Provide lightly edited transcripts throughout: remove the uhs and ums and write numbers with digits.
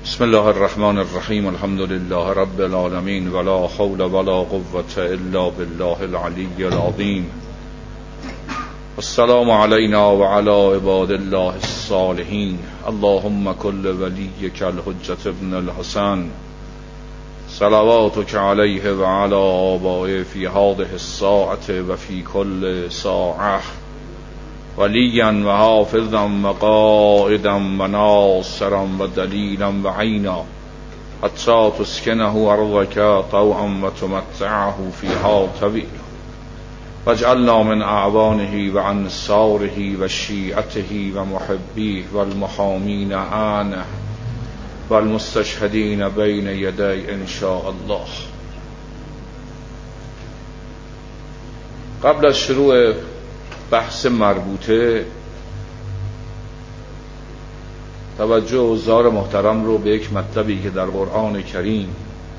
بسم الله الرحمن الرحیم. الحمد لله رب العالمین ولا حول ولا قوة الا بالله العلی العظیم. السلام علینا وعلى عباد الله الصالحین. اللهم كل ولیک الحجة ابن الحسن صلواتك علیه وعلى آبائه في هذه الساعة وفي كل ساعة وليا وحافظا وقائدا وناصرا ودليلا وعينا حتى تسكنه أرضك طوعا وتمتعه فيها طويلا واجعلنا من أعوانه وأنصاره وشيعته ومحبيه والمحامين عنه والمستشهدين بين يدي إن شاء الله. قبل از شروع بحث مربوطه توجه حضار محترم رو به یک مطلبی که در قرآن کریم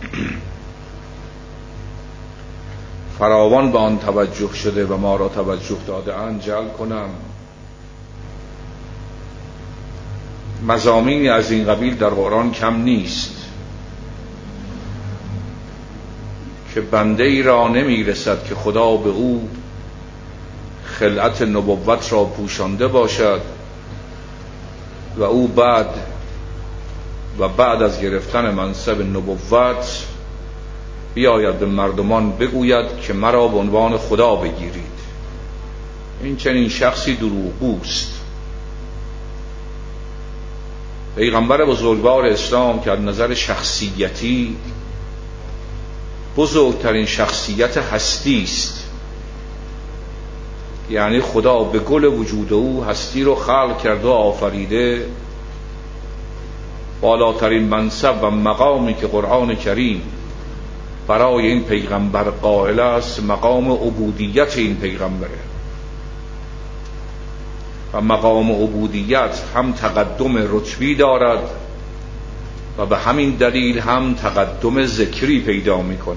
فراوان به آن توجه شده و ما را توجه داده اند جلب کنم. مضامینی از این قبیل در قرآن کم نیست که بنده ای را نمی رسد که خدا به او خلعت نبوت را پوشانده باشد و او بعد از گرفتن منصب نبوت بیاید به مردمان بگوید که مرا به عنوان خدا بگیرید. این چنین شخصی دروغگوست. پیغمبر بزرگوار اسلام که از نظر شخصیتی بزرگترین شخصیت هستی است، یعنی خدا به گل وجود او هستی رو خلق کرده و آفریده، بالاترین منصب و مقامی که قرآن کریم برای این پیغمبر قائل است مقام عبودیت این پیغمبره و مقام عبودیت هم تقدم رتبی دارد و به همین دلیل هم تقدم ذکری پیدا می‌کند.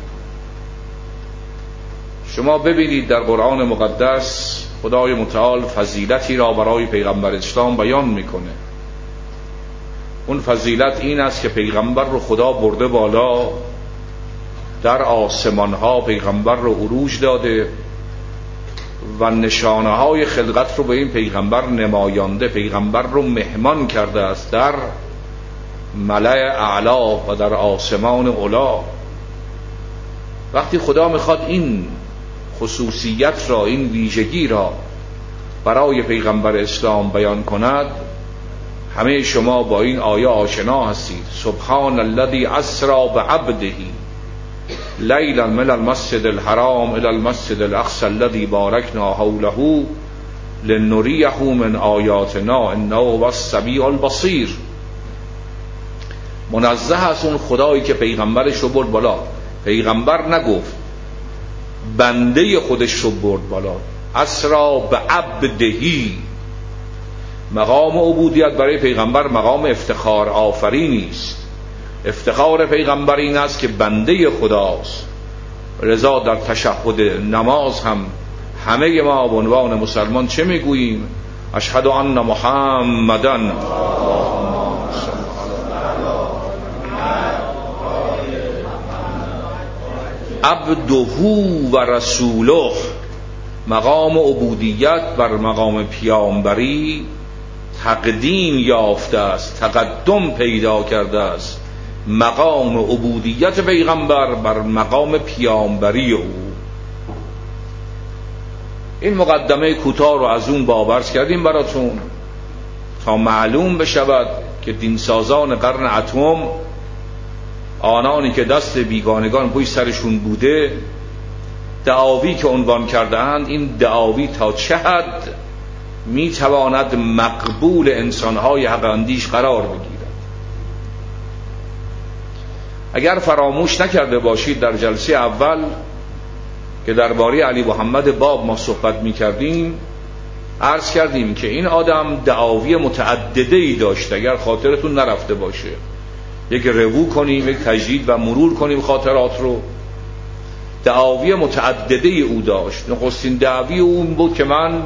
شما ببینید در قرآن مقدس خدای متعال فضیلتی را برای پیغمبر اسلام بیان میکنه. اون فضیلت این است که پیغمبر رو خدا برده بالا، در آسمان ها پیغمبر رو عروج داده و نشانه های خلقت رو به این پیغمبر نمایانده، پیغمبر رو مهمان کرده است در ملأ اعلا و در آسمان علا. وقتی خدا میخواد این خصوصیت را، این ویژگی را برای پیغمبر اسلام بیان کند، همه شما با این آیه آشنا هستید. سبحان الذی اسری بعبده لیلا من المسجد الحرام الی المسجد الاقصی الذی بارکنا حوله لنریه من آیاتنا انه هو السمیع البصیر. منزه است اون خدایی که پیغمبرش رو برد بالا. پیغمبر نگفت، بنده خودش رو برد بالا. اسرا بعبدهی. مقام عبودیت برای پیغمبر مقام افتخار آفرینی است. افتخار پیغمبر این است که بنده خداست. لذا در تشهد نماز هم همه ما به عنوان مسلمان چه میگوییم؟ اشهد ان محمدن عبده و رسوله. مقام عبودیت بر مقام پیامبری تقدیم یافته است، تقدم پیدا کرده است. مقام عبودیت پیغمبر بر مقام پیامبری او. این مقدمه کوتاه رو از اون بابرز کردیم براتون تا معلوم بشود که دینسازان قرن اتم، آنانی که دست بیگانگان پشت سرشون بوده، دعاوی که عنوان کرده اند، این دعاوی تا چه حد میتواند مقبول انسانهای حق اندیش قرار بگیرد. اگر فراموش نکرده باشید در جلسه اول که درباره علی محمد باب ما صحبت میکردیم، عرض کردیم که این آدم دعاوی متعدده‌ای داشته. اگر خاطرتون نرفته باشه یک روو کنیم، یک تجدید و مرور کنیم خاطرات رو. دعاوی متعدده او داشت. نخستین دعوی او بود که من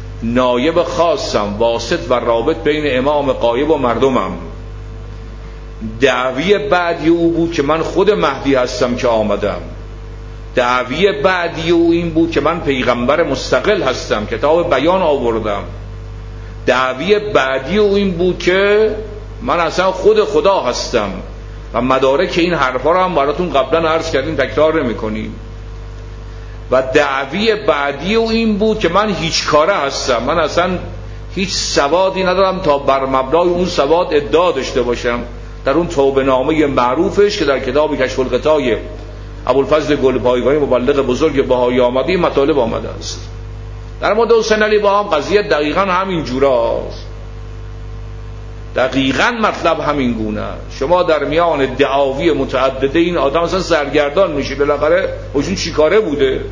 نایب خاصم، واسط و رابط بین امام غایب و مردمم. دعوی بعدی او بود که من خود مهدی هستم که آمدم. دعوی بعدی او این بود که من پیغمبر مستقل هستم، کتاب بیان آوردم. دعوی بعدی او این بود که من اصلا خود خدا هستم و مدارک این حرفا رو هم براتون قبلا عرض کردیم، تکرار نمی‌کنیم. و دعوی بعدی او این بود که من هیچ کاره هستم، من اصلا هیچ سوادی ندارم تا بر مبنای اون سواد ادعا داشته باشم. در اون توبه نامه معروفش که در کتاب کشف الغطای ابوالفضل گلپایگانی مبلغ بزرگ بهایی آمده این مطالب آمده است. در مورد حسین علی با هم قضیه دقیقاً همین جوراست، دقیقاً مطلب همین گونه. شما در میان دعاوی متعدده این آدم اصلا سرگردان میشی، بالاخره اوشون چی کاره بوده؟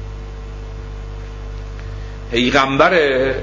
پیغمبر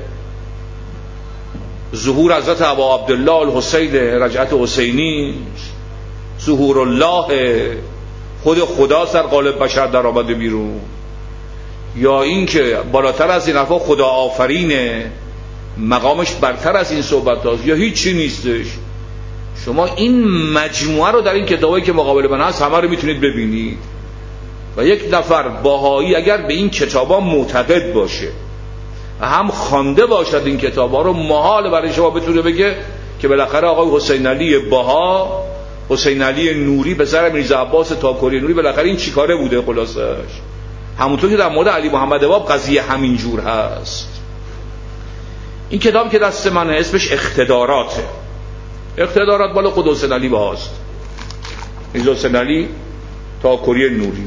ظهور حضرت ابا عبدالله الحسین رجعت حسینی، ظهور الله، خود خدا در قالب بشر در آمده بیرون، یا این که بالاتر از این حرفا خدا آفرینه، مقامش برتر از این صحبت هاست، یا هیچی نیستش. شما این مجموعه رو در این کتابایی که مقابل من هست همه رو میتونید ببینید. و یک نفر باهایی اگر به این کتابا معتقد باشه و هم خوانده باشد این کتابا رو، محال برای شما بتونه بگه که بالاخره آقای حسین علی باها، حسین علی نوری پسر میرزا عباس تاکوری نوری، بالاخره این چیکاره بوده. خلاصش همونطور که در مورد علی محمد باب قضیه همین جور هست. این کتاب که دست منه اسمش اقتداراته. اقتدارات بالا خود حسین علی باهاست، میرزا حسین علی تاکوری نوری.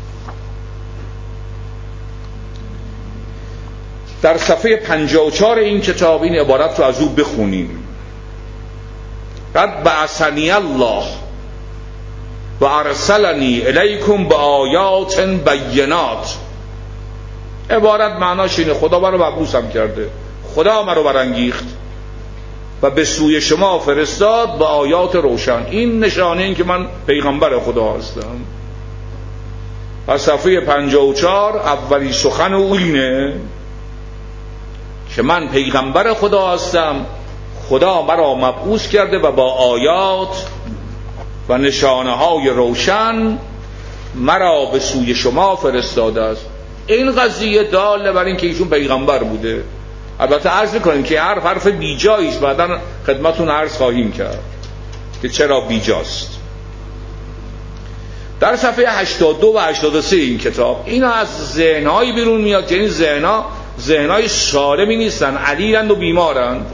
در صفحه 54 این کتاب این عبارت رو از او بخونیم: قد بعثنی الله و ارسلنی الیکم بآیات بینات. عبارت معناش اینه خدا منو مبعوثم کرده، خدا منو برانگیخت و به سوی شما فرستاد با آیات روشن. این نشانه این که من پیغمبر خدا هستم. از صفحه 54 اولی سخن او اینه که من پیغمبر خدا هستم، خدا مرا مبعوث کرده و با آیات و نشانه های روشن مرا به سوی شما فرستاده است. این قضیه داله بر این که ایشون پیغمبر بوده. البته عرض میکنیم که حرف بیجایی است، بعدا خدمتون عرض خواهیم کرد که چرا بیجاست. در صفحه 82 و 83 این کتاب اینا از ذهن‌های بیرون میاد که این ذهن‌های سالمی نیستن، علیلند و بیمارند.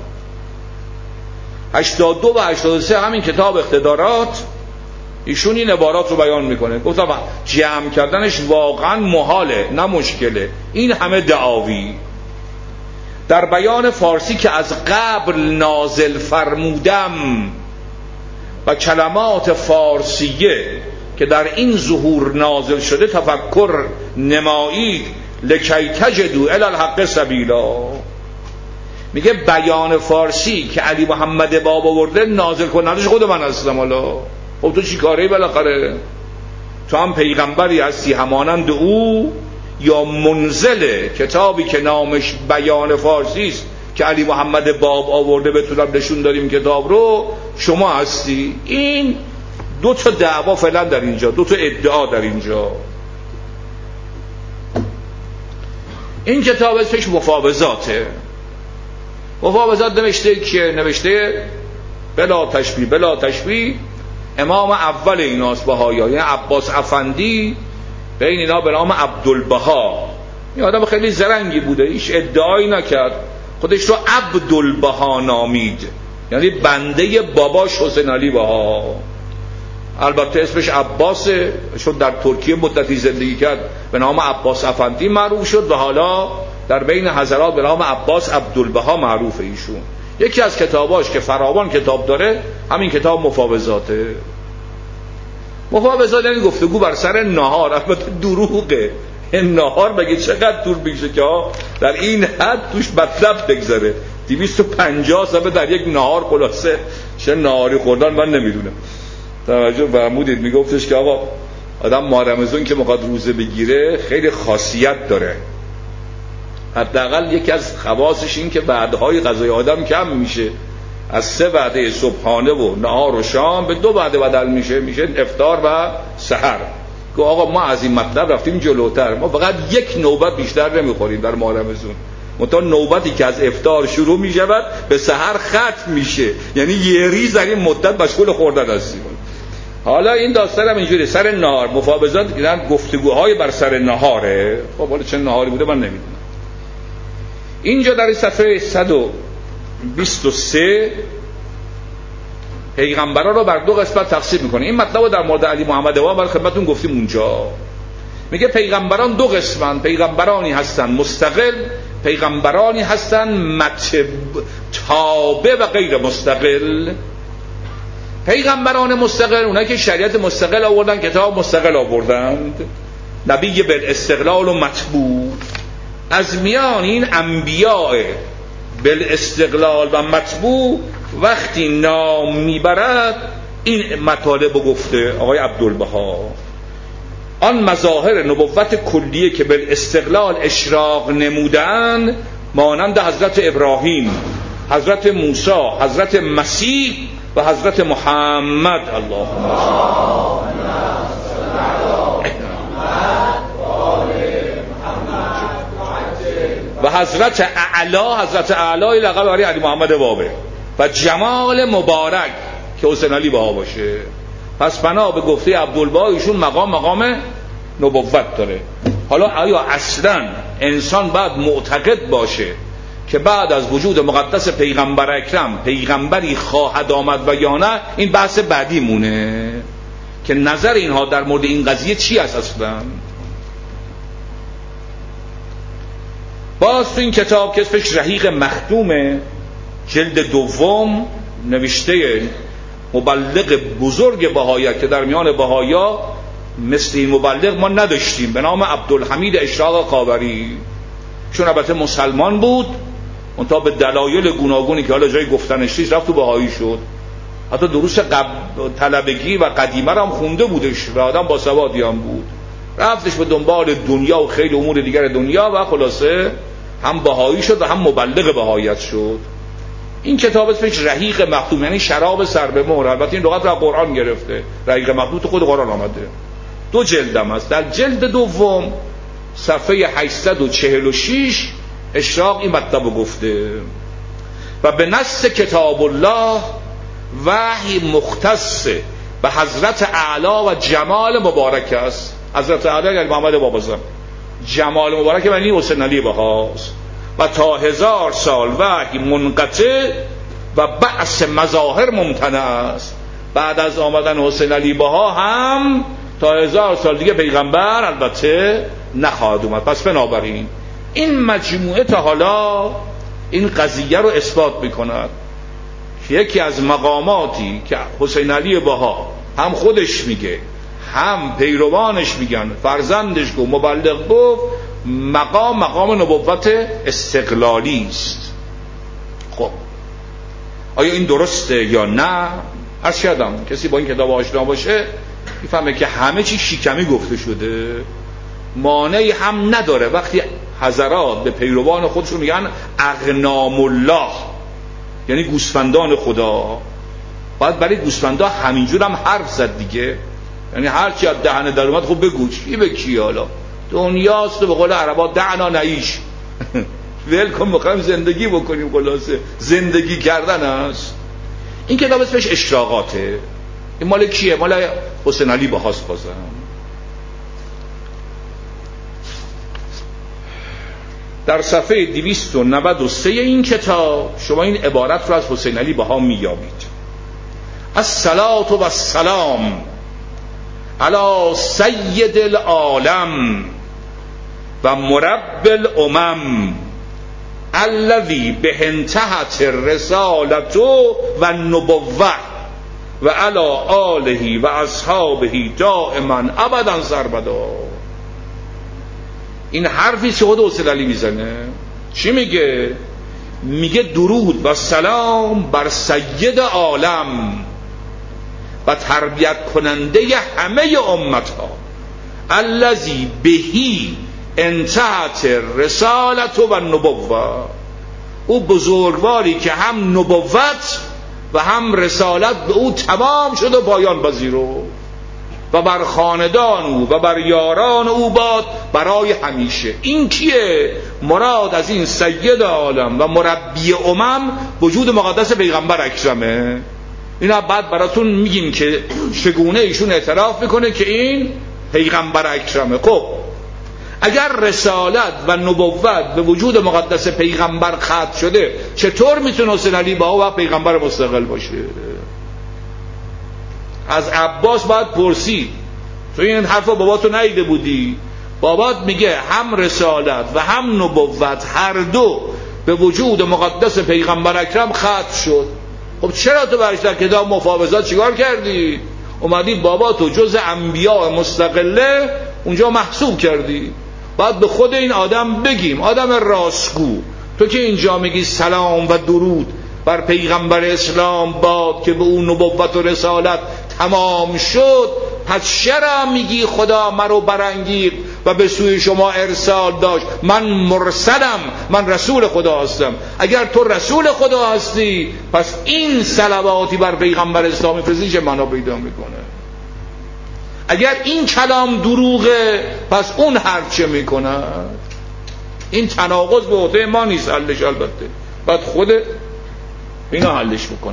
82 و 83 همین کتاب اقتدارات ایشون این عبارات رو بیان میکنه. گفتم جمع کردنش واقعا محاله، نه مشکله. این همه دعاوی در بیان فارسی که از قبل نازل فرمودم و کلمات فارسیه که در این ظهور نازل شده تفکر نمایید لکی تجدو الی الحق سبیلا. میگه بیان فارسی که علی محمد باب آورده نازل کنندش خود من هستم. حالا خب تو چی کاری بالاخره؟ تو هم پیغمبری هستی همانند او، یا منزل کتابی که نامش بیان فارسی است که علی محمد باب آورده بتونم نشون داریم کتاب رو، شما هستی. این دو تا دعوا فعلا در اینجا، دو تا ادعا در اینجا. این کتاب اسمش مفاوضاته. مفاوضات نوشته بلا تشبیه امام اول ایناست بهایا، یعنی عباس افندی، بین اینا به نام عبدالبها. این آدم خیلی زرنگی بوده، هیچ ادعایی نکرد، خودش رو عبدالبها نامید، یعنی بنده باباش حسین علی بها. البته اسمش عباسه، چون در ترکیه مدتی زندگی کرد به نام عباس افندی معروف شد و حالا در بین حضرات به نام عباس عبدالبها معروفه ایشون. یکی از کتاباش که فراوان کتاب داره همین کتاب مفاوضاته. مفاوضات یعنی گفتگو بر سر نهار. البته دروغه، این نهار بگه چقدر طول میشه که در این حد توش مطلب بگذاره. 250 صفحه در یک نهار خلاصه چه نهاری خوردن من نمیدونم. توجه فرمودید میگفتش که آقا آدم ماه رمضان که میخواد روزه بگیره خیلی خاصیت داره. حداقل یکی از خواصش این که بعدهای غذای آدم کم میشه. از 3 وعده صبحانه و نهار و شام به 2 وعده بدل میشه افطار و سحر. که آقا ما از این مطلب رفتیم جلوتر، ما فقط 1 نوبت بیشتر نمیخوریم در ماه رمضان، منتها نوبتی که از افطار شروع میشود به سحر ختم میشه، یعنی یه ریز در این مدت مشغول خوردن هستیم. حالا این داستان هم اینجوری سر نهار مفاوضات دیدن، گفتگوهای بر سر نهاره. خب حالا چه نهاری بوده من نمیدونم. اینجا در صفحه 123 پیغمبران رو بر 2 قسمت تقسیم میکنه. این مطلب رو در مورد علی محمد امام برای خدمتتون گفتیم اونجا. میگه پیغمبران 2 قسمن، پیغمبرانی هستن مستقل، پیغمبرانی هستن تابع و غیر مستقل. پیغمبران مستقل اونایی که شریعت مستقل آوردن، کتاب مستقل آوردند، نبی بالاستقلال و مطبوع. از میان این انبیاء بالاستقلال و مطبوع وقتی نام میبرد این مطالب گفته آقای عبدالبها. آن مظاهر نبوت کلیه که بالاستقلال اشراق نمودن، مانند حضرت ابراهیم، حضرت موسی، حضرت مسیح و حضرت محمد. اللهم و حضرت اعلی لقب برای علی محمد بابه و جمال مبارک که حسین علی بها باشه. پس بنا به گفته عبدالبها ایشون مقام نبوت داره. حالا آیا اصلا انسان باید معتقد باشه که بعد از وجود مقدس پیغمبر اکرم پیغمبری خواهد آمد و یا نه؟ این بحث بعدی مونه که نظر اینها در مورد این قضیه چی است اصلا. باز تو این کتاب که اسمش رحیق مختومه، جلد 2 نوشته مبلغ بزرگ بهاییت که در میان بهایا مثل این مبلغ ما نداشتیم، به نام عبدالحمید اشراق قابری. چون البته مسلمان بود، منتها به دلایل گوناگونی که حالا جای گفتنش نیست رفت تو بهایی شد. حتی دروس طلبگی و قدیمه هم خونده بودش و آدم با سوادی هم بود. رفتش به دنبال دنیا و خیلی امور دیگر دنیا و خلاصه هم بهایی شد و هم مبلغ بهاییت شد. این کتاب اسمش رحیق مختوم، یعنی شراب سر به مهر. البته این لغت رو از قرآن گرفته. رحیق مختوم تو خود قرآن آمده. 2 جلدم است. در جلد 2 صفحه 846 اشراق این مطلب رو گفته و به نص کتاب الله وحی مختص به حضرت اعلی و جمال مبارک است. حضرت اعلی یعنی محمد بابازم، جمال مبارک یعنی حسین علی بهاست. و تا 1000 سال وحی منقطع و بعث مظاهر ممتنع است. بعد از آمدن حسین علی بها هم تا 1000 سال دیگه پیغمبر البته نخواهد اومد. پس بنابراین این مجموعه تا حالا این قضیه رو اثبات میکند که یکی از مقاماتی که حسین علی بها هم خودش میگه هم پیروانش میگن، فرزندش گفت، مبلغ گفت، مقام نبوت استقلالی است. خب آیا این درسته یا نه؟ عرض کردم کسی با این کتاب آشنا باشه میفهمه که همه چی شیکمی گفته شده، مانعی هم نداره وقتی حضرات به پیروان خودشون میگن اغنام الله، یعنی گوسفندان خدا. باید برای گوسفندا همینجور هم حرف زد دیگه، یعنی هر چی از دهنه در اومد خب بگو چی به کی. حالا دنیاست و به قول عربا دعنا نعیش ول کن، میخوایم زندگی بکنیم، خلاصه زندگی کردن است. این کتاب اسمش اشراقاته. این مال کیه؟ مال حسین علی بهاست. بازم در صفحه 293 این کتاب شما این عبارت رو از حسین علی بها میابید: الصلاة و السلام علی سید العالم و مرب الامم الذی به انتهت الرسالة و النبوة و علی آله و اصحابه دائما ابدا سرمدا. این حرفی که خود حسین علی میزنه چی میگه؟ میگه درود و سلام بر سید عالم و تربیت کننده همه امتها الذی بهی انتهت رسالت و نبوت، او بزرگواری که هم نبوت و هم رسالت به او تمام شد و پایان پذیرفت و بر خاندان او و بر یاران او باد برای همیشه. این کیه؟ مراد از این سید عالم و مربی امم وجود مقدس پیغمبر اکرمه. اینا بعد براتون میگیم که چگونه ایشون اعتراف میکنه که این پیغمبر اکرمه. خب اگر رسالت و نبوت به وجود مقدس پیغمبر ختم شده، چطور میتونه حسین علی بها و پیغمبر مستقل باشه؟ از عباس باید پرسید، تو این حرفا باباتو ندیده بودی؟ بابات میگه هم رسالت و هم نبوت هر دو به وجود مقدس پیغمبر اکرم ختم شد. خب چرا تو برش در کتاب مفاوضات چیکار کردی؟ اومدی باباتو جز انبیاء مستقله اونجا محسوب کردی. باید به خود این آدم بگیم، آدم راستگو، تو که اینجا میگی سلام و درود بر پیغمبر اسلام باد که به اون نبوت و رسالت تمام شد، پس چرا میگی خدا مرا برانگیخت و به سوی شما ارسال داشت؟ من مرسلم، من رسول خدا هستم. اگر تو رسول خدا هستی پس این صلواتی بر پیغمبر اسلام میفرستی چه معنا پیدا میکنه؟ اگر این کلام دروغه پس اون حرف چه میکنه؟ این تناقض به عهده ما نیست حلش، البته بعد خود اینا حلش بکنه.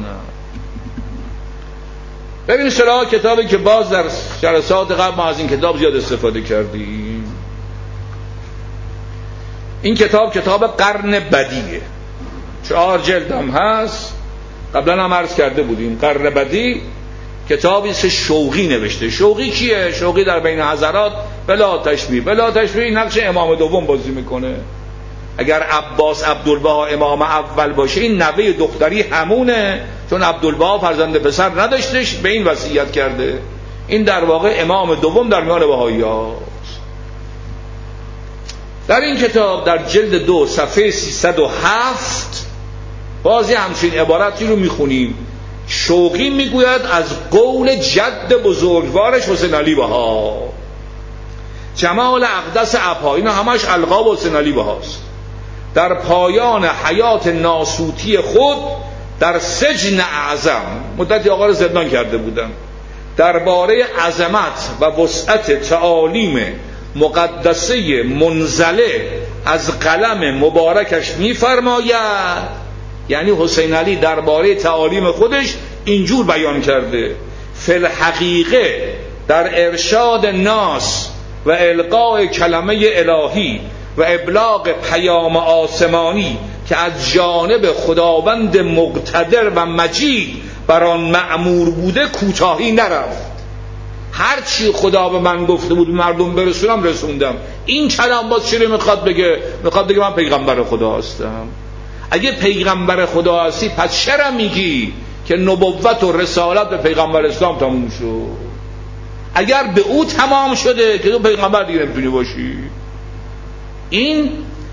ببین سراغ کتابی که باز در جلسات قبل ما از این کتاب زیاد استفاده کردیم. این کتاب قرن بدیه، 4 جلد هم هست. قبلا هم عرض کرده بودیم قرن بدی کتابی است شوقی نوشته. شوقی کیه؟ شوقی در بین حضرات بلا تشبیه نقش امام دوم بازی میکنه. اگر عباس عبدالبها امام اول باشه، این نوه دختری همونه، چون عبدالبها فرزند پسر نداشتش، به این وصیت کرده. این در واقع امام دوم در میان بهائیاست. در این کتاب در جلد 2 صفحه 307 بازی همچین عبارتی رو میخونیم. شوقی میگوید از قول جد بزرگوارش حسین علی بها، جمال اقدس ابها، اینا همش القاب حسین علی بهاست، در پایان حیات ناسوتی خود در سجن اعظم، مدتی آقا رو زندان کرده بودن، درباره عظمت و وسعت تعالیم مقدسه منزله از قلم مبارکش میفرماید. یعنی حسین علی درباره تعالیم خودش اینجور بیان کرده: فی الحقیقه در ارشاد ناس و القاء کلمه الهی و ابلاغ پیام آسمانی که از جانب خداوند مقتدر و مجید بر آن مأمور بوده کوتاهی نرفت. هر چی خدا به من گفته بود مردم برسونم رسوندم. این کلام باز چی میخواد بگه؟ میخواد بگه من پیغمبر خدا هستم. اگه پیغمبر خدا هستی پس چرا میگی که نبوت و رسالت به پیغمبر اسلام تموم شد؟ اگر به او تمام شده که تو پیغمبر دیگه نمیتونی باشی. این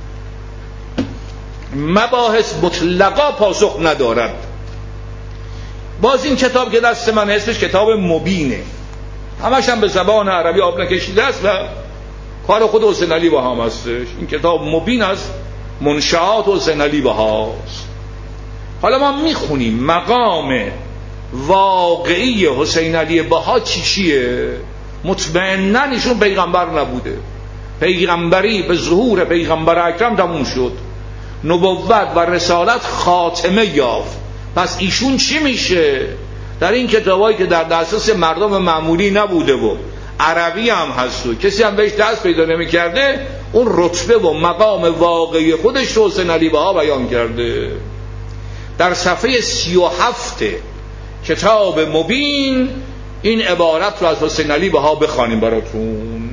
مباحث مطلقا پاسخ ندارد. باز این کتاب که دست من اسمش کتاب مبینه، همش هم به زبان عربی آب نکشیده است و کار خود حسین علی بها هم هستش. این کتاب مبین است، منشآت حسین علی بهاست. حالا ما میخونیم مقام واقعی حسین علی بها چیه؟ مطمئناً ایشون پیغمبر نبوده. پیغمبری به ظهور پیغمبر اکرم تموم شد، نبوت و رسالت خاتمه یافت. پس ایشون چی میشه؟ در این کتابایی که در دسترس مردم معمولی نبوده و عربی هم هست و کسی هم بهش دست پیدا نمی‌کرده، اون رتبه و مقام واقعی خودش رو حسین علی بها بیان کرده. در صفحه 37 کتاب مبین این عبارت رو از حسین علی بها بخوانیم براتون: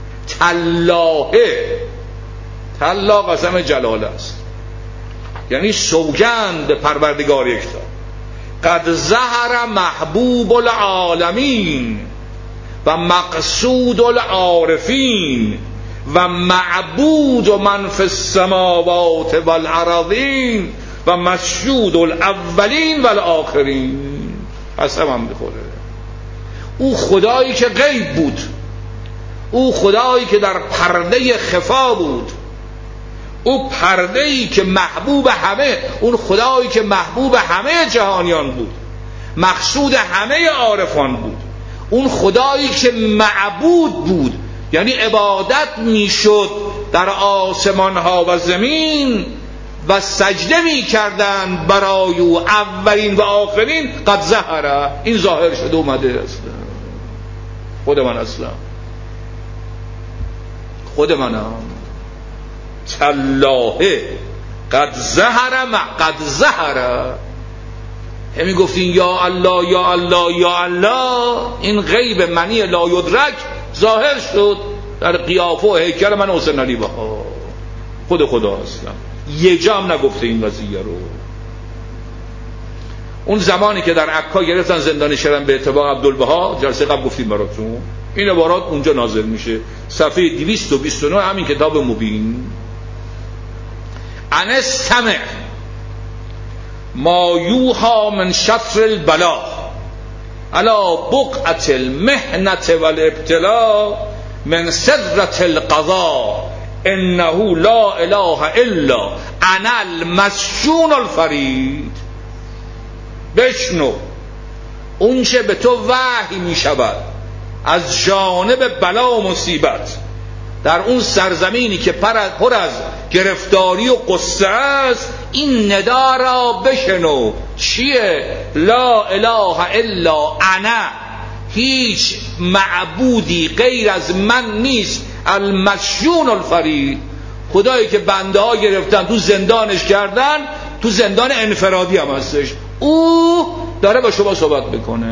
تلا قسم جلال است، یعنی سوگند پروردگار یکتا، قد ظهر محبوب العالمین و مقصود العارفین و معبود من فی السماوات والارضین و مسجود الاولین والآخرین. قسمم بخوره. او خدایی که غیب بود، او خدایی که در پرده خفا بود، او پرده‌ای که محبوب همه، اون خدایی که محبوب همه جهانیان بود، مقصود همه عارفان بود، اون خدایی که معبود بود، یعنی عبادت میشد در آسمان ها و زمین و سجده میکردند برای او اولین و آخرین. قد ظهر، این ظاهر شده اومده. اصلا خود من، اصلا خود منم. تالله قد ظهر قد ظهر. همی گفتین یا الله یا الله یا الله، این غیب منی لا یدرک ظاهر شد در قیافه و هیکل من حسین علی بها. خود خدا هستم، یه جا هم نگفته این قضیه رو. اون زمانی که در عکا گرفتن زندانی شدن به اتباع عبدالبها، جلسه قبل گفتیم براتون، این عبارات اونجا نازل میشه، صفحه 229 همین کتاب مبین. ان استمع ما یوحی من شطر البلا علی بقعة المحنة والابتلاء من سدرة القضاء انه لا اله الا انا المسجون الفرید. بشنو اون چه به تو وحی می شود از جانب بلا و مصیبت در اون سرزمینی که پر از گرفتاری و قصه است. این ندا را بشنو. چیه؟ لا اله الا انا، هیچ معبودی غیر از من نیست، المسجون الفرید، خدایی که بنده ها گرفتن تو زندانش کردن، تو زندان انفرادی هم هستش، او داره با شما صحبت بکنه.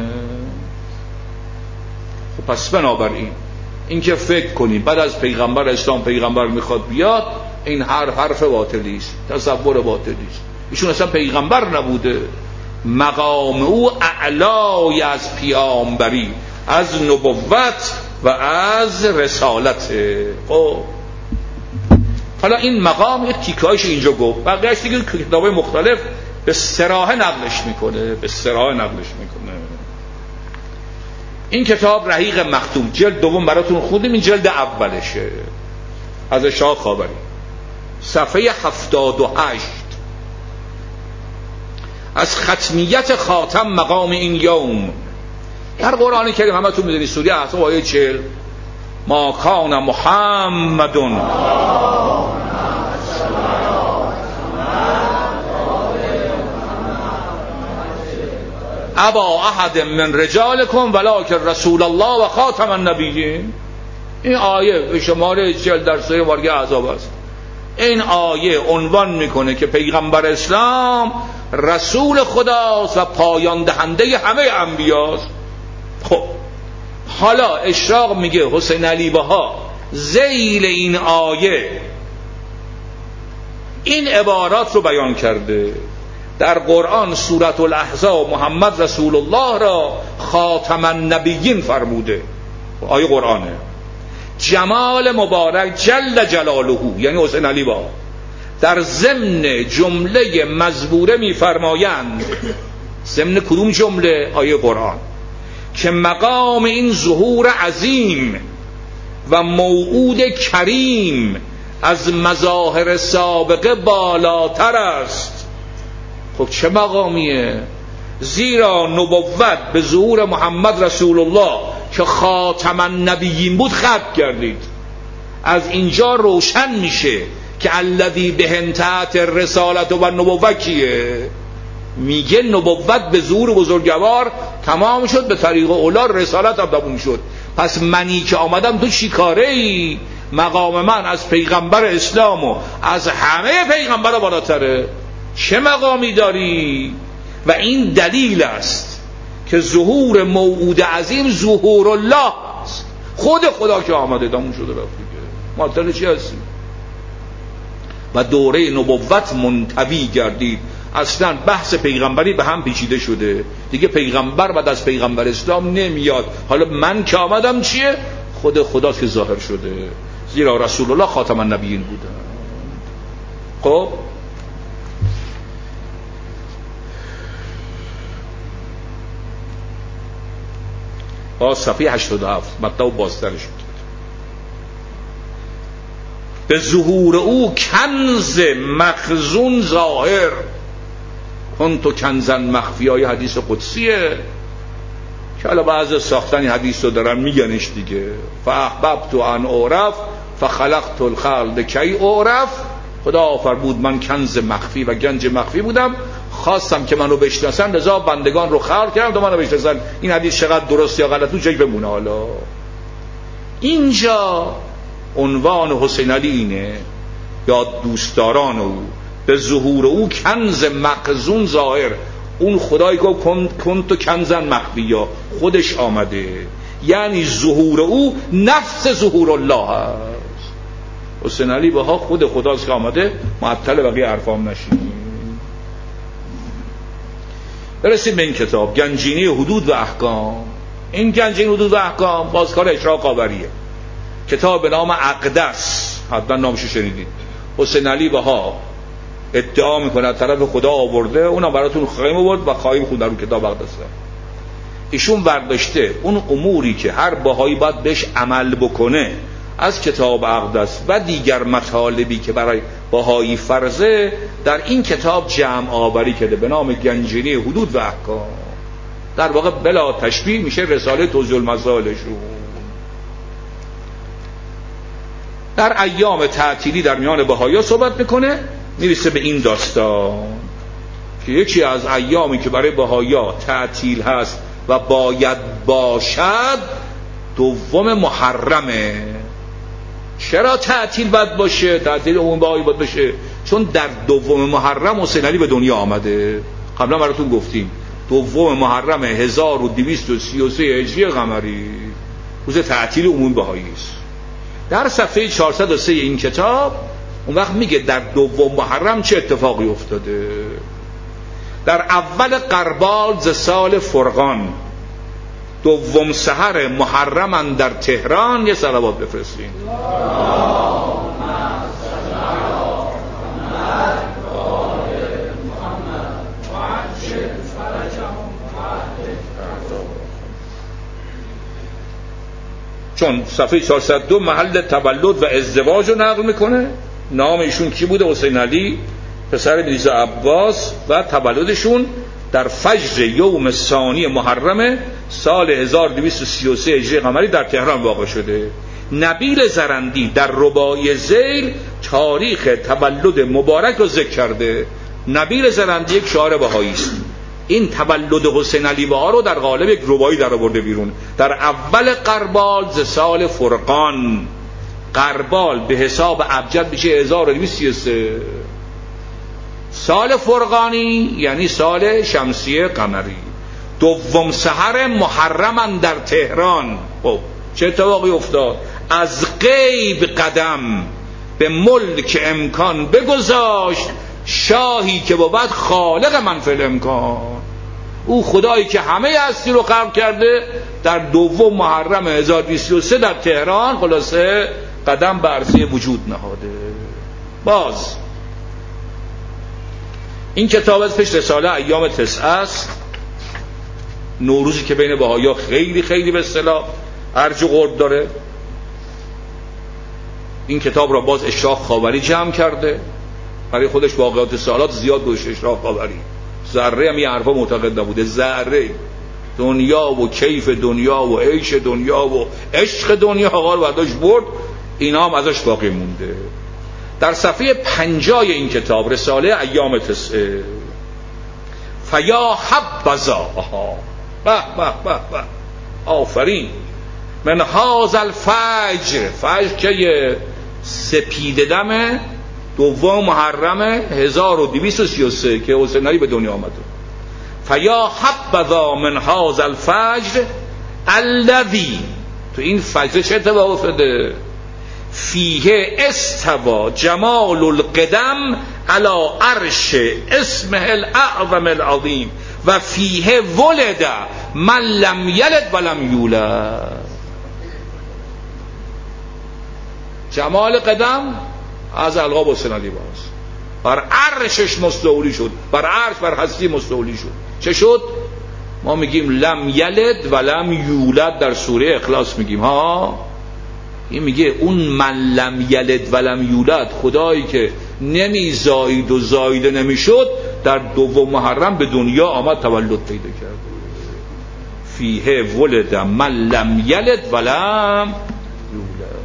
خب پس بنابراین این که فکر کنید بعد از پیغمبر اسلام پیغمبر میخواد بیاد، این حرف باطلی است، تصور باطلی است. ایشون اصلا پیغمبر نبوده، مقام او اعلای از پیامبری، از نبوت و از رسالت. خب حالا این مقام یک تیکایش اینجا گفت، بقیه‌اش دیگه کتابای مختلف به صراحه نقلش میکنه، به صراحه نقلش میکنه. این کتاب رحیق مختوم جلد دوم براتون خوندیم، این جلد اولشه از شاه خاوری، صفحه 78. از ختمیت خاتم مقام این یوم در قرآن کریم همتون میدونید، سوره احزاب آیه 40 ما کان محمد ابا احد من رجالکم ولکن رسول الله و خاتم النبیین. این آیه به شماره 40 در سوره بارگه احزاب است. این آیه عنوان میکنه که پیغمبر اسلام رسول خداست و پایان دهنده همه انبیاست. خب حالا اشراق میگه حسین علی بها ذیل این آیه این عبارات رو بیان کرده. در قرآن سورة الاحزاب محمد رسول الله را خاتم النبیین فرموده، آیه قرآنه. جمال مبارک جل جلاله یعنی حسین علی بها در ضمن جمله مزبوره میفرمایند، ضمن کدوم جمله؟ آیه قرآن، که مقام این ظهور عظیم و موعود کریم از مظاهر سابقه بالاتر است. خب چه مقامیه؟ زیرا نبوت به ظهور محمد رسول الله که خاتم النبیین بود ختم کردید. از اینجا روشن میشه که الذی به تحت رسالت و نبوت کیه؟ میگه نبوت به ظهور بزرگوار تمام شد، به طریق اولا رسالت هم تموم شد. پس منی که آمدم تو چی کاره ای؟ مقام من از پیغمبر اسلام و از همه پیغمبر بالاتره. چه مقامی داری؟ و این دلیل است که ظهور موعود عظیم ظهور الله است، خود خدا که آمده تموم شده رفت دیگه، معطل چی هستیم؟ و دوره نبوت منطوی گردید. اصلا بحث پیغمبری به هم پیچیده شده دیگه، پیغمبر بعد از پیغمبر اسلام نمیاد. حالا من که آمدم چیه؟ خود خداست که ظاهر شده، زیرا رسول الله خاتم النبیین بوده. خب با صفحه 87 مطلب بازترش شد. به ظهور او کنز مخزون ظاهر. کنت کنزا مخفی، حدیث قدسیه که حالا بعضی ساختن حدیث رو دارن میگنش دیگه. فاحببت ان اعرف فخلقت الخلق کی اعرف. خدا فرمود من کنز مخفی و گنج مخفی بودم، خواستم که منو بشناسن، لذا بندگان رو خلق کردم تا منو بشناسن. این حدیث چقدر درست یا غلط تو جای بمونه. حالا اینجا عنوان حسین علی اینه، یا دوستداران او، به ظهور او کنز مخزون ظاهر. اون خدایی که کن تو کنزن مخفیا، خودش آمده، یعنی ظهور او نفس ظهور الله است. حسین علی بها خود خداست که آمده. معطل بقیه حرفام نشیم. برسیم به این کتاب گنجینه حدود و احکام. این گنجینه حدود و احکام بازکار اشراق آوریه. کتاب به نام اقدس، حتما نامشو شنیدید. حسین علی بها ادعا میکنه طرف خدا آورده، اونم براتون خواهیم آورد و خواهیم خوند در اون کتاب اقدس. ایشون برداشته اون اموری که هر بهایی باید بهش عمل بکنه از کتاب اقدس و دیگر مطالبی که برای بهایی فرضه، در این کتاب جمع آوری کرده به نام گنجینه حدود و احکام. در واقع بلا تشبیه میشه رساله توضیح المسائلشون. در ایام تعطیلی در میان بهایی صحبت میکنه، میرسه به این داستان که یکی از ایامی که برای بهایی تعطیل هست و باید باشد 2 محرمه. چرا تعطیل باید باشه؟ تعطیل عمومی بهایی باید باشه چون در 2 محرم حسین علی به دنیا آمده. قبلا براتون گفتیم 2 محرم 1233 هجری قمری روز تعطیل عمومی بهایی است. در صفحه 403 این کتاب اون وقت میگه در 2 محرم چه اتفاقی افتاده. در اول قربال ز سال فرقان، 2 سحر محرم در تهران. یه صلوات بفرستین. چون صفحه 402 محل تولد و ازدواج رو نقل میکنه. نام ایشون کی بوده؟ حسین علی پسر میرزا عباس، و تولدشون در فجر یوم ثانی محرم سال 1233 هجری قمری در تهران واقع شده. نبیل زرندی در رباعی ذیل تاریخ تولد مبارک رو ذکر کرده. نبیل زرندی یک شاعر بهایی است. این تولد حسین علی بها رو در قالب یک رباعی در آورده بیرون. در اول قربال ز سال فرقان، قربال به حساب ابجد میشه 1233. سال فرقانی یعنی سال شمسی قمری. 2 سحر محرم در تهران. خب چه اتفاقی افتاد؟ از غیب قدم به ملک امکان بگذاشت، شاهی که بود خالق من فی الامکان. او خدایی که همه هستی رو خلق کرده در 2 محرم 1233 در تهران خلاصه قدم به عرصه وجود نهاده. باز این کتاب از پیش رساله ایام 9 است، نوروزی که بین بهائی‌ها خیلی خیلی به اصطلاح ارج و قرب داره. این کتاب را باز اشراق خاوری جمع کرده، برای خودش واقعات سالات زیاد گوش اشراق خاوری. ذره هم یه حرفا معتقد نبوده. ذره دنیا و کیف دنیا و عیش دنیا و عشق دنیا آقا رو برداشت برد، اینا هم ازش باقی مونده. در صفحه 50 این کتاب رساله ایام 9 فیا حبذا، به به به به آفرین، من هذا الفجر، فجر که سپیده دم 2 محرم 1233 که حسین علی به دنیا آمده. فیا حبذا من هذا الفجر الذی، تو این فجر چه اتفاق افتاده؟ فیه استوا جمال القدم علی عرش اسمه الاعظم العظیم و فیه ولد من لم یلد و لم یولد. جمال قدم از القاب حسین علی باز بر عرشش مستولی شد، بر عرش بر هستی مستولی شد. چه شد؟ ما میگیم لم یلد و لم یولد در سوره اخلاص میگیم ها، این میگه اون من لم یلد ولم یولد، خدایی که نمی زایید و زایده نمیشد، در دوم محرم به دنیا آمد، تولد پیدا کرد. فیه ولد من لم یلد ولم یولد.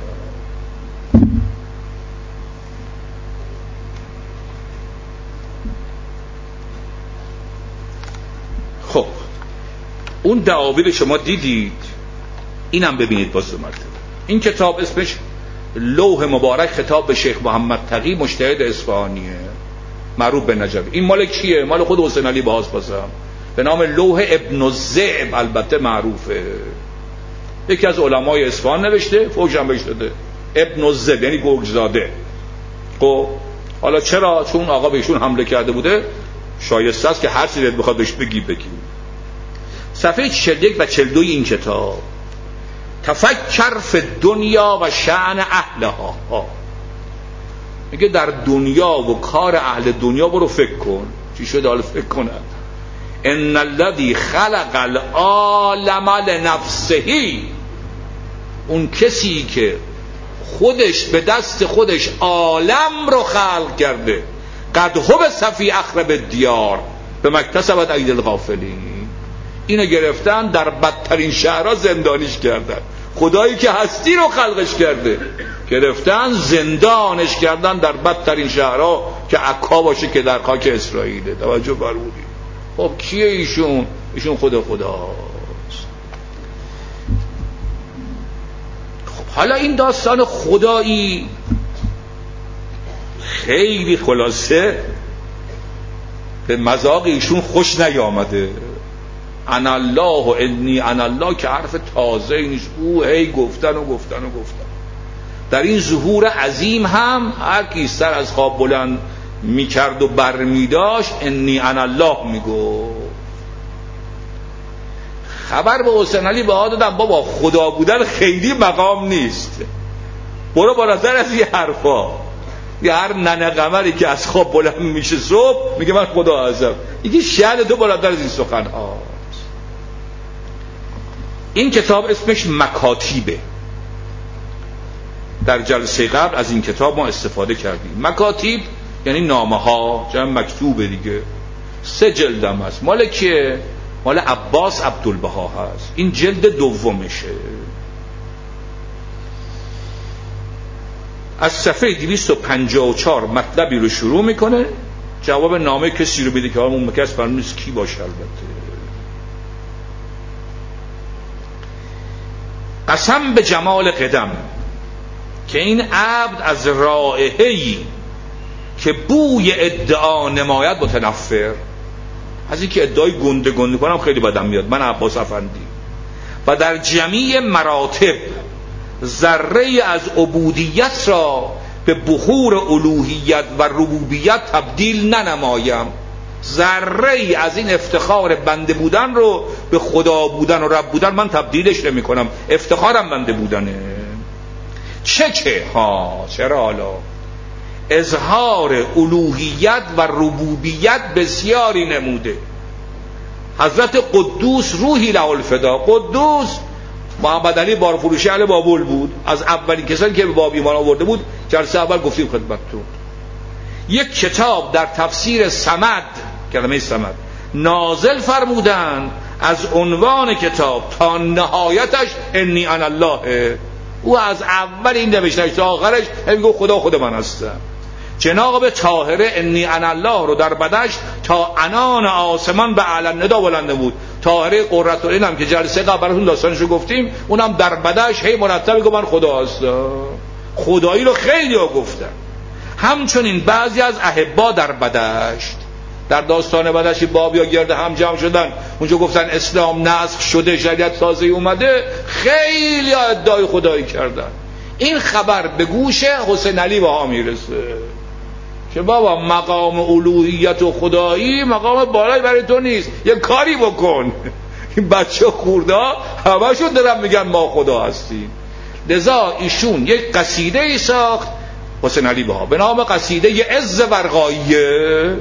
خب اون دعاویر شما دیدید، اینم ببینید باز دو مرتبه. این کتاب اسمش لوح مبارک، خطاب به شیخ محمد تقی مجتهد اصفهانیه معروف به نجف. این مال کیه؟ مال خود حسین علی بازم، به نام لوح ابن الذئب، البته معروفه، یکی از علمای اصفهان نوشته، فوقش هم بهش داده ابن الذئب یعنی گرگزاده. خب حالا چرا؟ چون آقا بهشون حمله کرده بوده، شایسته است که هر چیزی بخواد بهش بگی. صفحه 41 و 42 این کتاب، تفکر فی دنیا و شأن اهلها، میگه در دنیا و کار اهل دنیا برو فکر کن. چی شده حالا فکر کنن؟ ان الذی خلق العالم لنفسه، اون کسی که خودش به دست خودش عالم رو خلق کرده، قد حبس فی اخرب الدیار بما اکتسبت ایدی الغافلین، اینو گرفتن در بدترین شهرها زندانیش کردن. خدایی که هستی رو خلقش کرده گرفتن زندانش کردن در بدترین شهرها که عکا باشه که در خاک اسرائیله. توجه فرمودید. خب کیه ایشون؟ ایشون خود خداست. خب حالا این داستان خدایی خیلی خلاصه به مذاق ایشون خوش نیامده. انا الله و انی انا الله که حرف تازه نیست، او هی گفتن و گفتن و گفتن. در این ظهور عظیم هم هر کی سر از خواب بلند میکرد و برمیداشت انی انا الله میگو. خبر به حسین علی بها دادم بابا خدا بودن خیلی مقام نیست، برو بالاتر از این حرفا. یه هر ننه قمری که از خواب بلند میشه صبح میگه من خدا هستم، یکی شأن تو بالاتر از این سخن ها. این کتاب اسمش مکاتیبه. در جلسه قبل از این کتاب ما استفاده کردیم. مکاتیب یعنی نامه ها، جمع مکتوبه دیگه. 3 جلدم هست. مال کیه؟ مال عباس عبدالبها هست. این جلد دومشه. از صفحه 254 مطلبی رو شروع میکنه، جواب نامه کسی رو بده که اون کس معلوم نیست کی باشه. البته قسم به جمال قدم که این عبد از رائحه‌ای که بوی ادعا نماید متنفر. از این که ادعای گنده گنده کنم خیلی بدم میاد، من عباس افندی، و در جمیع مراتب ذره از عبودیت را به بخور الوهیت و ربوبیت تبدیل ننمایم. ذره از این افتخار بنده بودن رو به خدا بودن و رب بودن من تبدیلش نمی کنم. افتخارم بنده بودنه. چه ها چرا حالا اظهار الوهیت و ربوبیت بسیاری نموده. حضرت قدوس روحی له الفدا، قدوس محمد علی بارفروشی اهل بابل بود، از اولین کسانی که به باب ایمان آورده بود. جلسه اول گفتیم خدمتتون. یک کتاب در تفسیر صمد، کلمه صمد نازل فرمودن، از عنوان کتاب تا نهایتش انی انا الله. او از اول این نوشتهش تا آخرش میگه خدا خود من هستم. جناب طاهره انی انا الله رو در بدشت تا عنان آسمان به اعلی ندا بلنده بود. طاهره قرةالعین هم که جلسه قبل براتون داستانشو گفتیم، اونم در بدشت هی مرتب میگه من خدا هستم. خدایی رو خیلی ها گفتن. همچنین بعضی از احبا در بدشت، در داستان بدشت بابیا گرد هم جمع شدن، اونجا گفتن اسلام نسخ شده، شریعت تازه اومده، خیلی ادعای خدایی کردن. این خبر به گوش حسین علی بها میرسه که بابا مقام الوهیت و خدایی مقام بالایی برای تو نیست، یه کاری بکن. این بچه خوردا همشون دارن میگن ما خدا هستیم. لذا ایشون یک قصیده ای ساخت حسین علی بها به نام قصیده عز ورقاییه.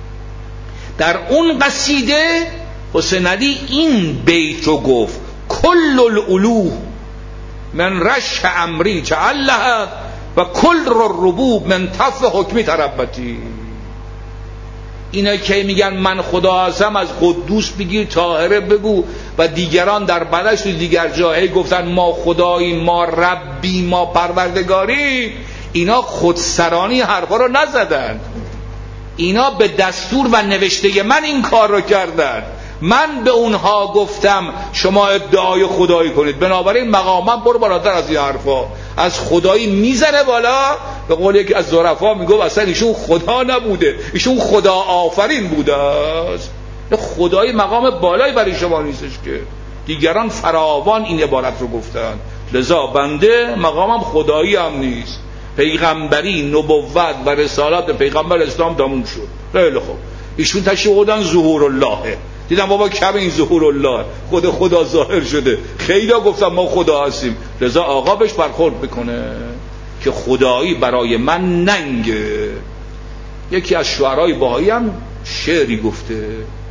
در اون قصیده حسین علی این بیت رو گفت: کل الالوه من رش امری جعلها و کل ربوب من طف حکمی تربتی. اینا که میگن من خدا هستم از قدوس بگیر، طاهره بگو، و دیگران در بدش تو دیگر جاهی گفتن ما خداییم، ما ربی، ما پروردگاری. اینا خودسرانی حرفا رو نزدن، اینا به دستور و نوشته من این کار رو کردن. من به اونها گفتم شما ادعای خدایی کنید، بنابراین مقامم برو بالاتر از این حرفا. از خدایی میزنه بالا. به قول یکی از ظرفا میگه اصلا ایشون خدا نبوده، ایشون خدا آفرین بوده است. خدایی مقام بالایی برای شما نیستش که. دیگران فراوان این عبارت رو گفتن، لذا بنده مقامم خدایی هم نیست. پیغمبری، نبوت و رسالت پیغمبر اسلام تموم شد. خیلی خوب، ایشون تشریح بودن ظهور الله. دیدم بابا کم این ظهور الله، خدا ظاهر شده. خیلی گفتم ما خدا هستیم، لذا آقا بهش برخورد بکنه که خدایی برای من ننگه. یکی از شعرهای بهایی هم شعری گفته،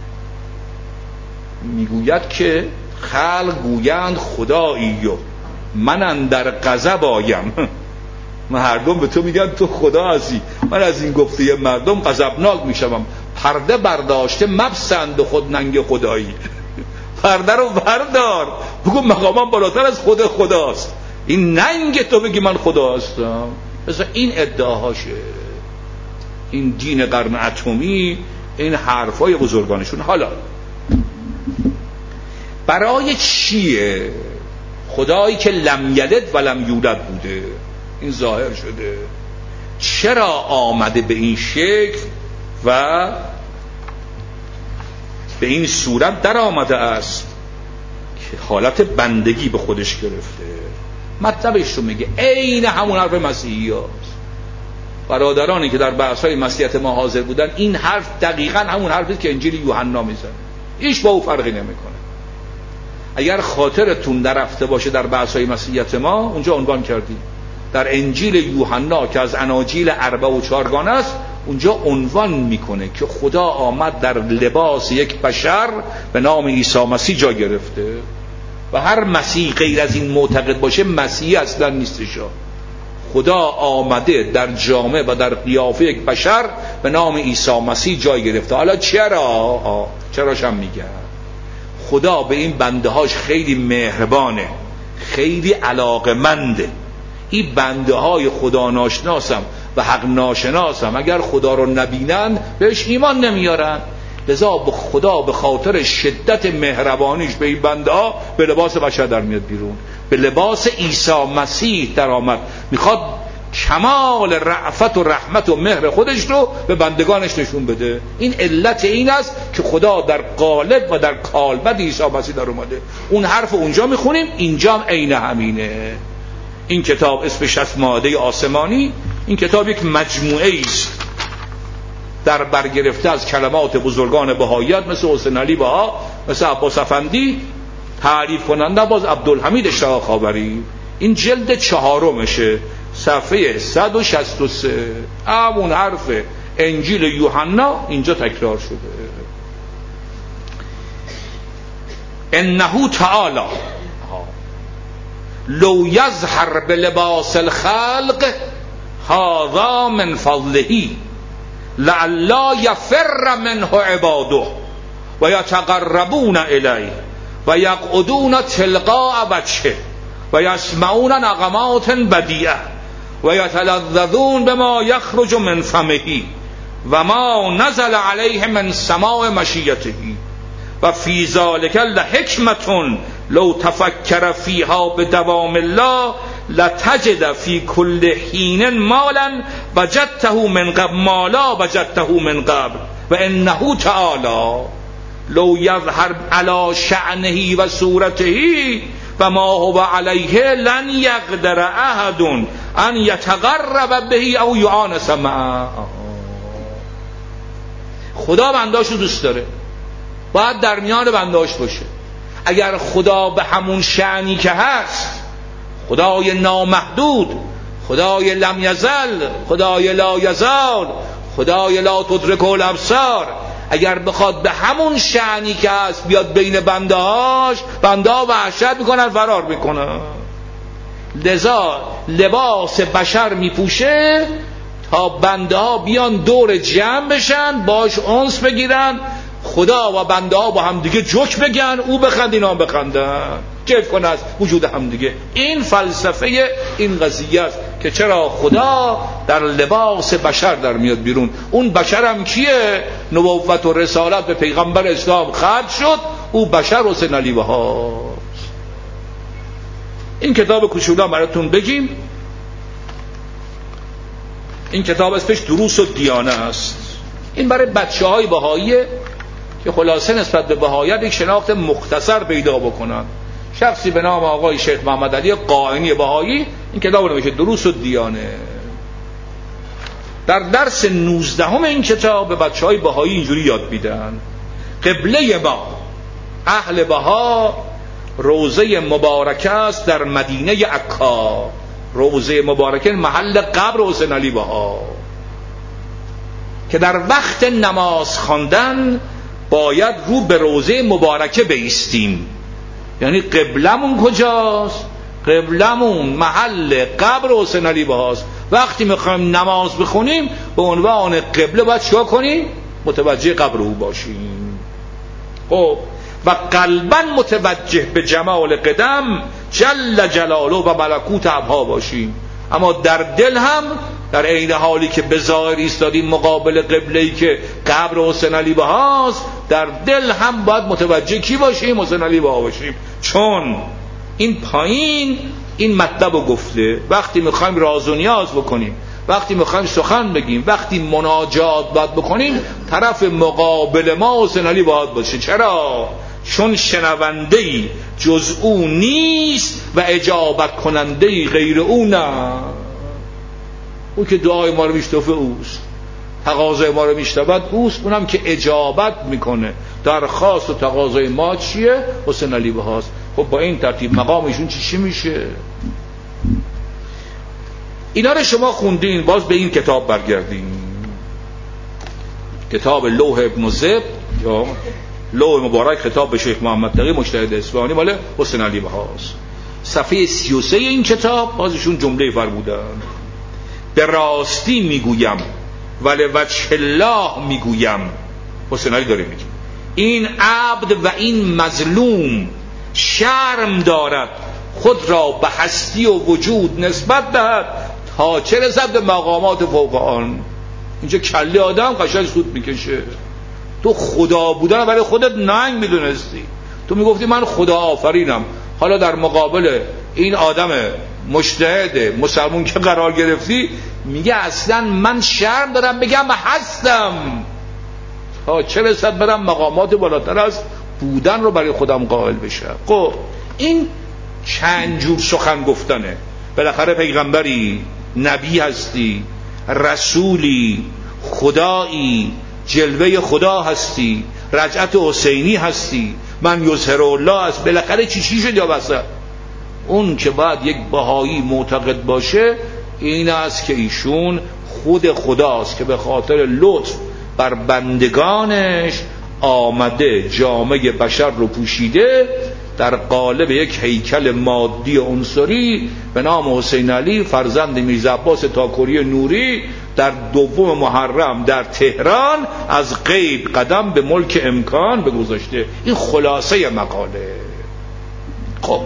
میگوید که خلق گویند خدایی و من اندر غضب آیم. مردم به تو میگن تو خدا هستی، من از این گفته مردم غضبناک میشم. پرده برداشته مپسند خود ننگ خدایی. پرده رو بردار، بگو مقامم بالاتر از خود خداست. این ننگ تو بگی من خدا هستم. مثلا این ادعاهاشه، این دین قرن اتمی، این حرفای بزرگانشون. حالا برای چیه خدایی که لم یلد و لم یولد بوده این ظاهر شده؟ چرا آمده به این شکل و به این صورت در آمده است که حالت بندگی به خودش گرفته؟ مطلبش رو میگه، عین همون حرف مسیحی هست. برادرانی که در بحث‌های مسیحیت ما حاضر بودن، این حرف دقیقاً همون حرفی که انجیل یوحنا میزنه، هیچ با او فرقی نمیکنه. اگر خاطرتون درفته باشه در بحث‌های مسیحیت ما اونجا عنوان کردیم، در انجیل یوحنا که از اناجیل 44 است، اونجا عنوان میکنه که خدا آمد در لباس یک بشر به نام عیسی مسیح جا گرفته و هر مسیح غیر از این معتقد باشه مسیحی اصلا نیستش. خدا آمده در جامعه و در قیافه یک بشر به نام عیسی مسیح جای گرفته. حالا چراش هم میگه خدا به این بنده هاش خیلی مهربانه، خیلی علاقمنده. این بنده های خدا ناشناسم و حق ناشناسم اگر خدا رو نبینن بهش ایمان نمیارن. لذا خدا به خاطر شدت مهربانیش به این بنده ها به لباس بشر در میاد بیرون، به لباس عیسی مسیح در آمد. میخواد کمال رأفت و رحمت و مهر خودش رو به بندگانش نشون بده. این علت این است که خدا در قالب و در کالبد عیسی مسیح در اومده. اون حرف اونجا میخونیم، اینجا هم عین همینه. این کتاب اسمش از ماده آسمانی. این کتاب یک مجموعه است در برگرفته از کلمات بزرگان بهاییت مثل حسین علی بها، مثل عباس افندی، تعریف کننده باز عبدالحمید شاه خاوری. این جلد 4 صفحه 163. همون حرف انجیل یوحنا اینجا تکرار شده. انه تعالی لو یظهر بلباس الخلق هذا من فضله لعلا یفر منه عباده و یتقربون الیه و یقعدون تلقاء وجهه و یسمعون نغمات بدیعه و یتلذذون بما یخرج من فمه و ما نزل علیه من سماع مشیته و فی ذلک لحکمت لو تفکر فیها بدوام الله لتجد فی کل حین مالا وجدته من قبل مالا وجدته من قبل و انه تعالی لو یظهر علی شأنه و صورته و ما هو علیه لن یقدر احد ان یتقرب به او یعانس معه. خدا بنداشو دوست داره، باید در میان بنداش باشه. اگر خدا به همون شأنی که هست، خدای نامحدود، خدای لم یزل، خدای لا یزال، خدای لا تدرک الابصار، اگر بخواد به همون شأنی که هست بیاد بین بندهاش، بنده ها وحشت میکنن، فرار میکنن. لذا لباس بشر میپوشه تا بنده ها بیان دور جمع بشن، باش انس بگیرن، خدا و بنده ها با هم دیگه جوک بگن، او بخند اینا هم بخندن، کیف کنه از وجود هم دیگه. این فلسفه این قضیه است که چرا خدا در لباس بشر در میاد بیرون. اون بشر هم کیه؟ نبوت و رسالت به پیغمبر اسلام ختم شد، او بشر حسین علی بها. این کتاب کوچولو براتون بگیم، این کتاب اسمش دروس و دیانه است. این برای بچه‌های بهاییه که خلاصه نسبت به بهاییت یک شناخت مختصر پیدا بکنن. شخصی به نام آقای شیخ محمد علی قائنی بهایی این کتاب رو نوشته، دروس و دیانه. در درس 19 این کتاب به بچه‌های بهایی اینجوری یاد میدن: قبله ما اهل بها روضه مبارکه است در مدینه عکا. روضه مبارکه محل قبر حسین علی بها که در وقت نماز خواندن باید رو به روضه مبارکه بایستیم. یعنی قبلمون کجاست؟ قبلمون محل قبر حسین علی بهاست. وقتی میخوایم نماز بخونیم به عنوان قبله باید چیکار کنیم؟ متوجه قبر او باشیم. خب و قلبا متوجه به جمال قدم جل جلاله و ملکوت ابها باشیم. اما در دل هم در عین حالی که به ظاهر ایستادیم مقابل قبله‌ای که قبر حسین علی بهاست، در دل هم باید متوجه کی باشیم؟ حسین علی بها باشیم. چون این پایین این مطلب رو گفته وقتی میخوایم راز و نیاز بکنیم، وقتی میخوایم سخن بگیم، وقتی مناجات باید بکنیم، طرف مقابل ما حسین علی باید باشه. چرا؟ چون شنونده‌ای جز او نیست و اجابت کننده‌ای غیر او نه. او که دعای ما رو میشنوه اوست، تقاضای ما رو میشنود اوست، اونم که اجابت میکنه درخواست و تقاضای ما چیه؟ حسین علی بهاست. خب با این ترتیب مقامشون چی میشه؟ اینا رو شما خوندین. باز به این کتاب برگردین، کتاب لوح ابن زب یا لوح مبارک خطاب به شیخ محمد تقی مجتهد اصفهانی مال حسین علی بهاست. صفحه 33 این کتاب بازشون جمله فرمودن: به راستی میگویم ولی وجه الله میگویم. حسین علی داره میگه این عبد و این مظلوم شرم دارد خود را به هستی و وجود نسبت دهد تا چه رسد به مقامات فوق آن. اینجا کله آدم قشنگ سود میکشه. تو خدا بودن برای خودت ننگ میدونستی، تو میگفتی من خدا آفرینم. حالا در مقابل این آدم مجتهد مسلمون که قرار گرفتی میگه اصلا من شرم دارم بگم هستم تا چه رسد برم مقامات بالاتر از بودن رو برای خودم قائل بشم. خب این چند جور سخن گفتنه. بالاخره پیغمبری، نبی هستی، رسولی، خدایی، جلوه خدا هستی، رجعت حسینی هستی، من یظهر الله است. بالاخره چی شد یا وسط؟ اون که باید یک بهایی معتقد باشه این است که ایشون خود خداست که به خاطر لطف بر بندگانش آمده جامعه بشر رو پوشیده در قالب یک هیکل مادی عنصری به نام حسین علی فرزند میرزا عباس تاکوری نوری در 2 محرم در تهران از غیب قدم به ملک امکان بگذاشته. این خلاصه مقاله. خب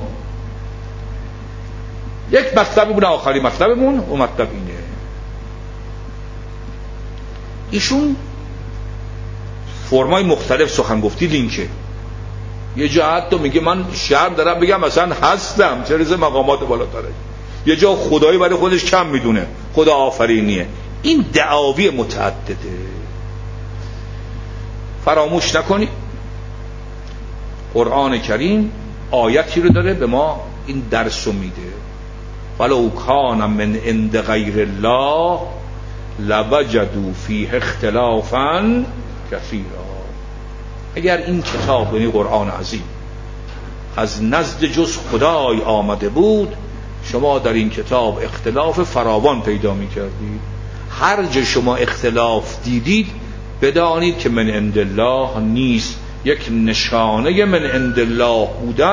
یک مطلبی بونه، آخری مطلبمون و مطلب اینه: ایشون فرمای مختلف سخن گفتی لینکه. یه جا حتی میگه من شرم دارم بگم مثلا هستم چه رسه مقامات بالاتره. یه جا خدایی برای خودش کم میدونه، خدا آفرینیه. این دعاوی متعدده. فراموش نکنی قرآن کریم آیتی رو داره به ما این درس رو میده: ولو کان من عند غیر الله لوجدوا فیه اختلافا کثیرا. اگر این کتاب یعنی قرآن عظیم از نزد جز خدای آمده بود شما در این کتاب اختلاف فراوان پیدا می‌کردید. هر جا شما اختلاف دیدید بدانید که من عند الله نیست. یک نشانه من عند الله بودن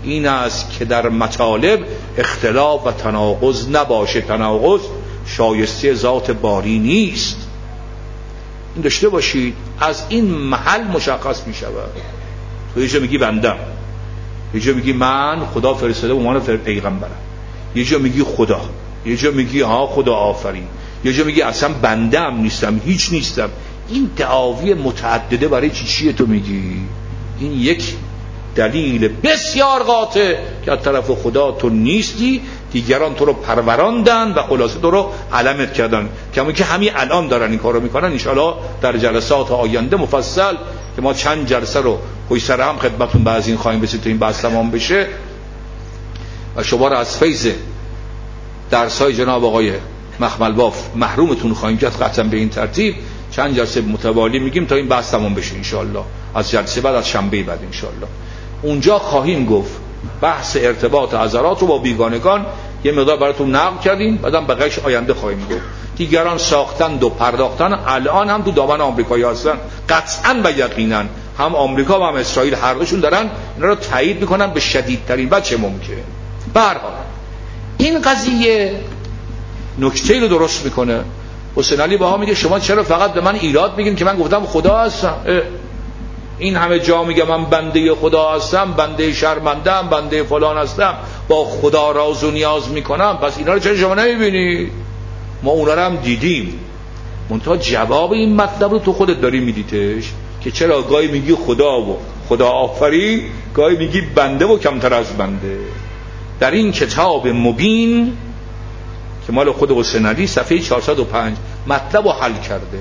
این است که در مطالب اختلاف و تناقض نباشه. تناقض شایسته ذات باری نیست. این داشته باشید. از این محل مشخص می شود. تو یه جا میگی بندم، یه جا میگی من خدا فرستاده به عنوان پیغمبرم، یه جا میگی خدا، یه جا میگی ها خدا آفرین، یه جا میگی اصلا بنده هم نیستم، هیچ نیستم. این دعاوی متعدده برای چیه تو میگی؟ این یک دلیل بسیار قاطع که از طرف خدا تو نیستی، دیگران تو رو پروراندن و خلاصه تو رو علمت کردن، که همین الان دارن این کار رو میکنن. انشاءالله در جلسات آینده مفصل که ما چند جلسه رو پشت سر هم خدمتتون بعضی این خواهیم رسید تا این بحث تمام بشه و شما رو از فیض درس‌های جناب آقای مخمل باف محرومتون خواهیم کرد. قطعا به این ترتیب چند جلسه متوالی میگیم تا این بحث تمام بشه انشاءالله. از جلسه بعد، از شنبه بعد انشاءالله اونجا خواهیم گفت بحث ارتباط حضرات رو با بیگانگان یه مقدار براتون نقل کردیم، بعدم بقیه‌اش آینده خواهیم گفت. دیگران ساختند و پرداختن، الان هم تو دامن آمریکایی هستن قطعاً و یقیناً. هم آمریکا و هم اسرائیل هر دوشون دارن اینا رو تایید میکنن به شدیدترین وجه ممکن. به هر حال این قضیه نکته رو درست میکنه. حسین علی باها میگه شما چرا فقط به من ایراد میگین که من گفتم خدا هستم؟ این همه جا میگه من بنده خدا هستم، بنده شرمندم، بنده فلان هستم، با خدا راز و نیاز میکنم، پس اینا رو چرا شما نمیبینید؟ ما اونا رو هم دیدیم. منتها جواب این مطلب رو تو خودت داری میدیدش که چرا گاهی میگی خدا و خدا آفرین، گاهی میگی بنده و کمتر از بنده. در این کتاب مبین که مال خود حسین علی صفحه 405 مطلب رو حل کرده.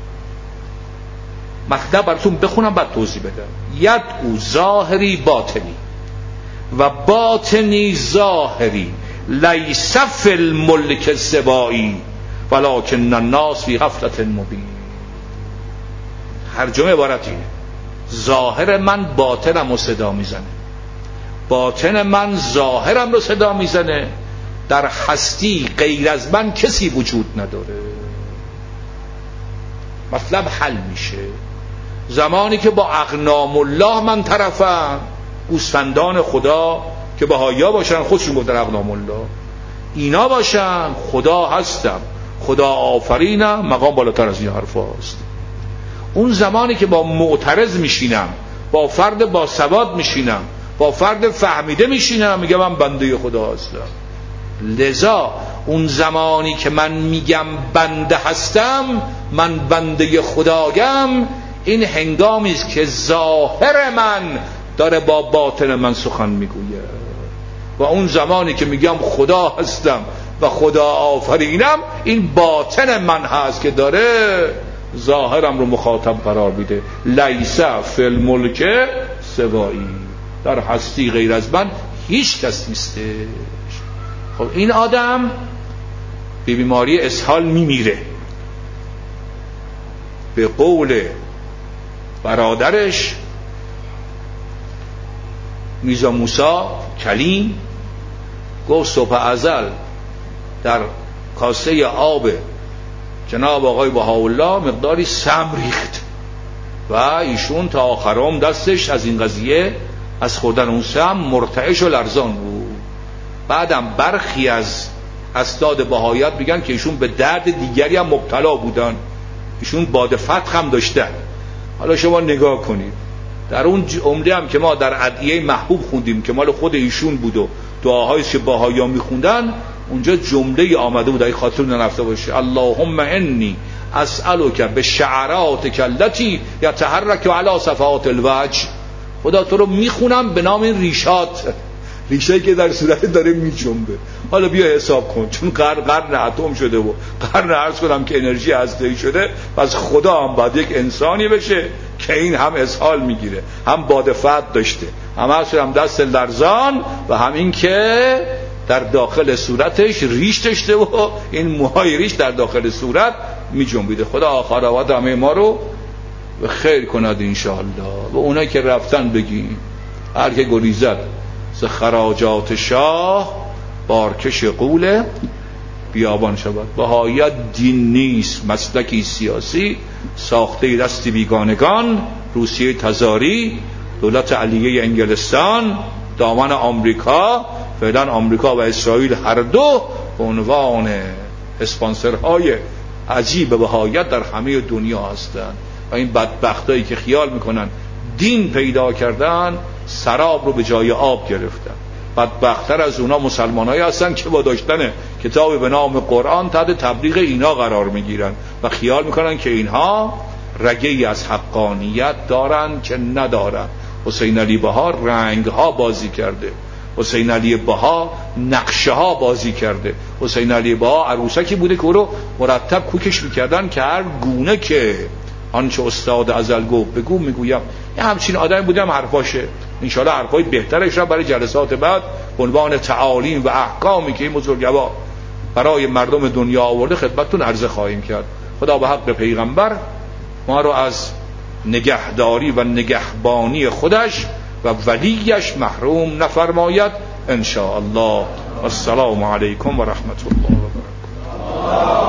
مطلب براتون بخونم بعد توضیح بدم. ید او ظاهری باطنی و باطنی ظاهری لیس فی الملک سبایی ولکن الناس فی غفلة مبین. ترجمه عبارت اینه: ظاهر من باطنم رو صدا میزنه، باطن من ظاهرم رو صدا میزنه. در هستی غیر از من کسی وجود نداره. مطلب حل میشه زمانی که با اغنام الله من طرفم، گوسفندان خدا که بهائی‌ها باشن، خودشون گفتن اغنام الله، اینا باشن خدا هستم، خدا آفرینم، مقام بالاتر از این حرف هست. اون زمانی که با معترض میشینم، با فرد با سواد میشینم، با فرد فهمیده میشینم، میگم من بنده خدا هستم. لذا اون زمانی که من میگم بنده هستم، من بنده خدایم، این هنگامی است که ظاهر من داره با باطن من سخن میگوید. و اون زمانی که میگم خدا هستم و خدا آفرینم، این باطن من هست که داره ظاهرم رو مخاطب قرار میده. لیس فی الملک سوایی، در هستی غیر از من هیچ کس نیستش. خب این آدم به بیماری اسهال میمیره. به قول برادرش میرزا موسی کلیم گفت صبح ازل در کاسه آب جناب آقای بهاءالله مقداری سم ریخت و ایشون تا آخرام دستش از این قضیه، از خوردن اون سم، مرتعش و لرزان بود. بعدم برخی از اسناد بهاییت میگن که ایشون به درد دیگری هم مبتلا بودن، ایشون باد فتح هم داشتن. حالا شما نگاه کنید در اون عمده هم که ما در ادعیه محبوب خوندیم که مال خود ایشون بود و دعاهایی که بهائی‌ها میخوندن، اونجا جمله آمده بود، اگه خاطرتون نرفته باشه: اللهم انی اسألک بشعراتک التي یتحرک علی صفحات الوجه. خدا تو رو میخونم به نام این ریشات، ریشه‌ای که در صورت داره میجنبه. حالا بیا حساب کن، چون قرن اتم شده و قرن عرض کنم که انرژی هسته‌ای شده، پس خدا هم باید یک انسانی بشه که این هم اسهال میگیره، هم باد فتح داشته، هم دست لرزان و هم این که در داخل صورتش ریش داشته و این موهای ریش در داخل صورت میجنبیده. خدا آخرات همه ما رو به خیر کند انشاءالله. و اونایی که رفتن بگیم هر که گریزد ز خراجات شاه بارکش قول بیابان شود. بهائیت دین نیست، مسلکی سیاسی ساخته دست بیگانگان، روسیه تزاری، دولت علیه انگلستان، دامن آمریکا. فعلا آمریکا و اسرائیل هر دو به عنوان اسپانسرهای عجیب بهایت در همه دنیا هستند و این بدبختایی که خیال میکنن دین پیدا کردن سراب رو به جای آب گرفتن. بدبختر از اونا مسلمانایی هستن که با داشتن کتابی به نام قرآن تحت تبلیغ اینا قرار میگیرن و خیال میکنن که اینها رگه‌ای از حقانیت دارن که ندارن. حسین علی بها رنگ ها بازی کرده، حسین علی بها نقشه ها بازی کرده. حسین علی بها عروسکی بوده که او رو مرتب کوکش میکردن که هر گونه که آنچه استاد ازل گفت بگو میگویم. یه همچین آدمی بودم حرفاشه. انشاءالله حرفای بهترش را برای جلسات بعد به عنوان تعالیم و احکامی که این بزرگوار برای مردم دنیا آورده خدمتتون عرضه خواهیم کرد. خدا به حق پیغمبر ما رو از نگهداری و نگهبانی خودش و ولیش محروم نفرماید ان شاء الله. السلام علیکم و رحمت الله و برکاته.